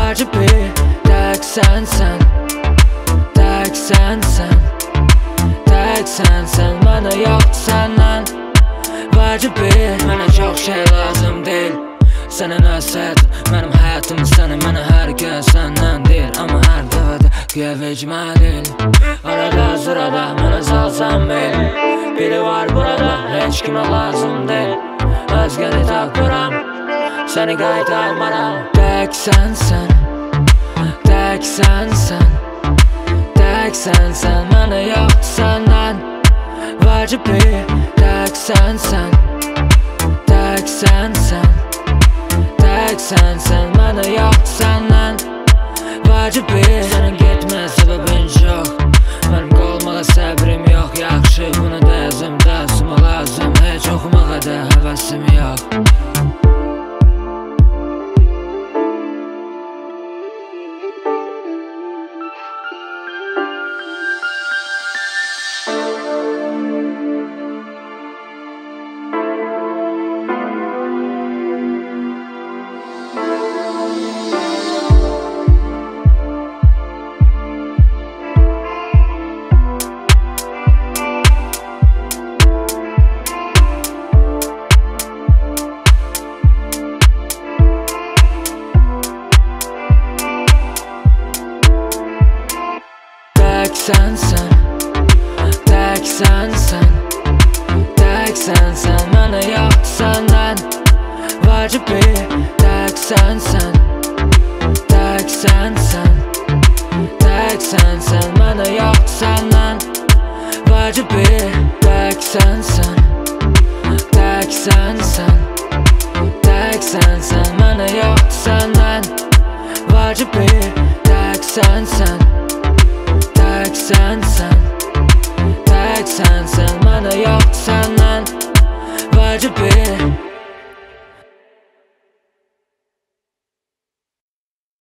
vacib bir tek sensen, tek sensen, tek sensen. Mənə yox səndən vacib bir. Mənə çox şey lazım deyil, sənin əsəd mənim həyatım sənin. Mənə hər gün səndən deyil, amma hər dəvədə qıya vecmə deyil. Arada sırada mənə salsan bil, biri var burada, heç kimə lazım deyil. Özgəni tapıram, səni qayıt almaram. Tek sensen, tek sensen, tek sensen. Mənə yox səndən vacib bir tek sensen, tek sensen, tek sensen. Mənə yox səndən vacib bir. Sənin getmə səbəbin çox, mənim qalmağa səbrim yox. Yaxşı, bunu da yazım, dərsimə lazım. Heç oxumağa da həvəsim yox. Tek sensen, tek sensen, tek sensen. Mənə yox səndən vacib bir tek sensen, tek sensen, tek sensen. Mənə yox səndən vacib bir tek sensen, tek sensen, tek sensen. Mənə yox səndən vacib bir tek sensen, tek sensen, tek sensen. Mənə yox səndən vacib bir.